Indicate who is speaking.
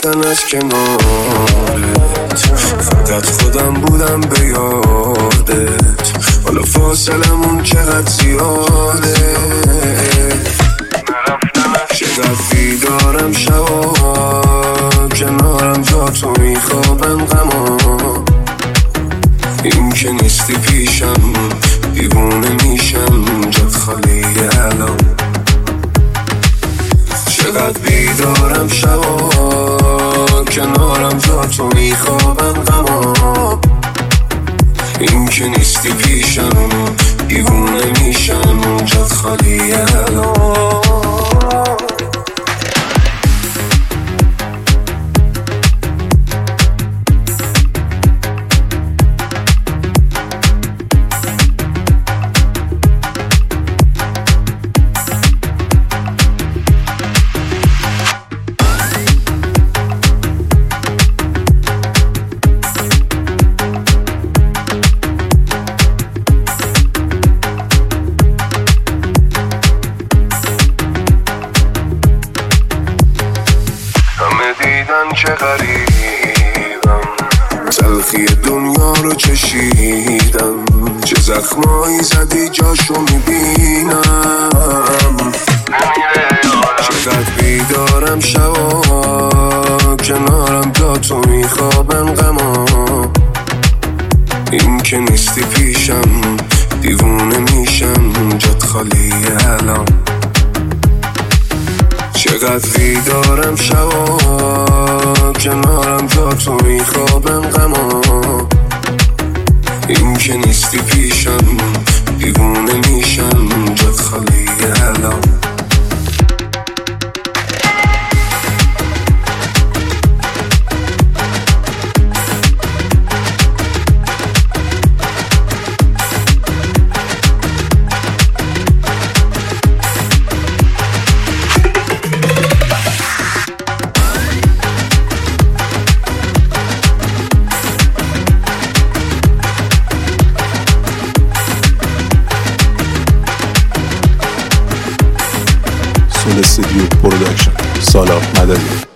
Speaker 1: رفتن از کنارت، فقط خودم بودم به یادت. حالا فاصلمون چقدر زیاده، چقدر بیدارم شبا، کنارم جا تو میخوابم غما. این که نیستی پیشم دیوونه میشم، جات خالی الان. چقدر بیدارم شبا، کنارم جا تو میخوابم غما. این که نیستی پیشم دیوونه میشم، جات خالی الان. دیدن چه غریبم، تلخی دنیا رو چشیدم. چه زخمایی زدی جاشو میبینم. چقدر بیدارم شبا، کنارم جا تو میخوابم غما. این که نیستی پیشم دیوونه میشم، جات خالی الان. چقدر بیدارم شبا، کنارم جا تو میخوابم غما. این که نیستی پیشم دیوونه میشم، جات خالی الان.
Speaker 2: سول استودیو پروداکشن، سالار مددی.